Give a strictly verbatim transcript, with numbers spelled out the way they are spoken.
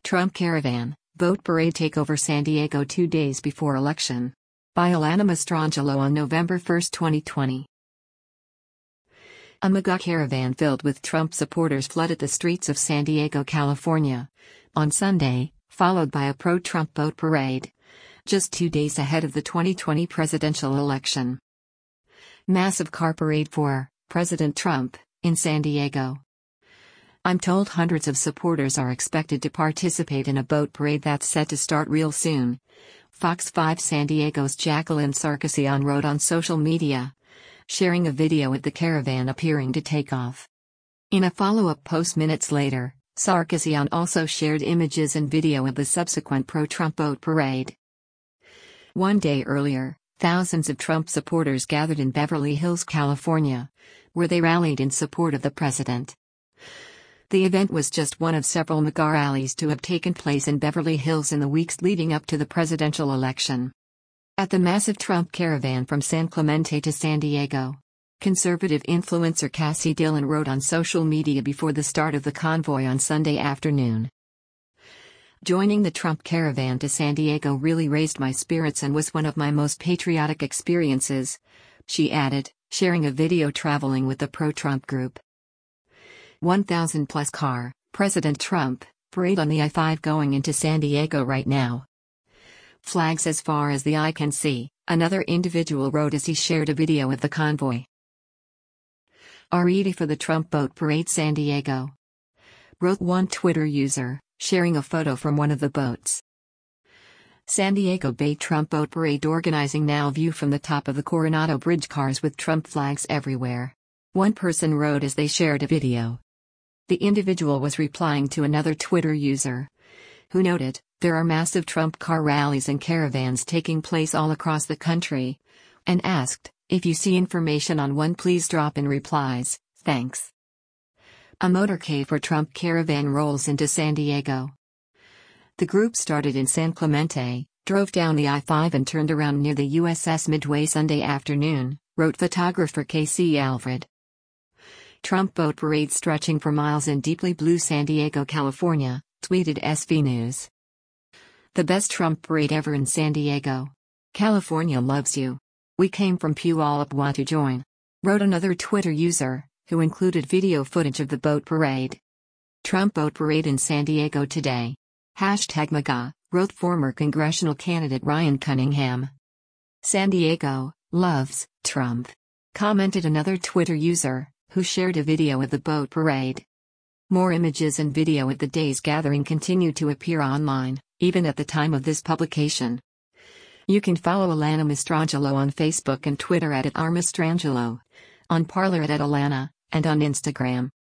Trump Caravan, Boat Parade Take Over San Diego Two Days Before Election. By Alana Mastrangelo on November first, twenty twenty. A mega caravan filled with Trump supporters flooded the streets of San Diego, California, on Sunday, followed by a pro-Trump boat parade, just two days ahead of the twenty twenty presidential election. Massive car parade for President Trump in San Diego. I'm told hundreds of supporters are expected to participate in a boat parade that's set to start real soon. Fox five San Diego's Jacqueline Sarkisian wrote on social media, sharing a video of the caravan appearing to take off. In a follow-up post minutes later, Sarkisian also shared images and video of the subsequent pro-Trump boat parade. One day earlier, thousands of Trump supporters gathered in Beverly Hills, California, where they rallied in support of the president. The event was just one of several mega rallies to have taken place in Beverly Hills in the weeks leading up to the presidential election. At the massive Trump caravan from San Clemente to San Diego, conservative influencer Cassie Dillon wrote on social media before the start of the convoy on Sunday afternoon. Joining the Trump caravan to San Diego really raised my spirits and was one of my most patriotic experiences, she added, sharing a video traveling with the pro-Trump group. one thousand plus car, President Trump, parade on the I five going into San Diego right now. Flags as far as the eye can see, another individual wrote as he shared a video of the convoy. Are ready for the Trump boat parade San Diego, wrote one Twitter user, sharing a photo from one of the boats. San Diego Bay Trump boat parade organizing now, view from the top of the Coronado Bridge, cars with Trump flags everywhere, one person wrote as they shared a video. The individual was replying to another Twitter user, who noted, there are massive Trump car rallies and caravans taking place all across the country, and asked, if you see information on one, please drop in replies, thanks. A motorcade for Trump caravan rolls into San Diego. The group started in San Clemente, drove down the I five and turned around near the U S S Midway Sunday afternoon, wrote photographer K C Alfred. Trump boat parade stretching for miles in deeply blue San Diego, California, tweeted S V News. The best Trump parade ever in San Diego. California loves you. We came from Puyallup, want to join, wrote another Twitter user, who included video footage of the boat parade. Trump boat parade in San Diego today. Hashtag MAGA, wrote former congressional candidate Ryan Cunningham. San Diego loves Trump, commented another Twitter user, who shared a video of the boat parade. More images and video of the day's gathering continue to appear online, even at the time of this publication. You can follow Alana Mastrangelo on Facebook and Twitter at, at r mastrangelo, on Parler at, at Alana, and on Instagram.